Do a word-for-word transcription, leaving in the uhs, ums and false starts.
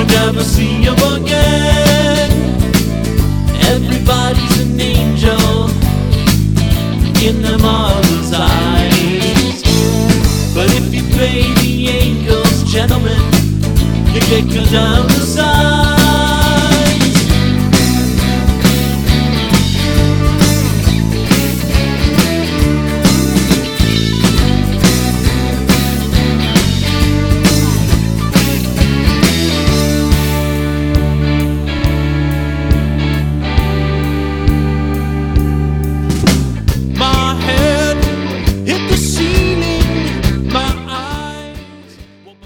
never see you again. Everybody's an angel in them arms.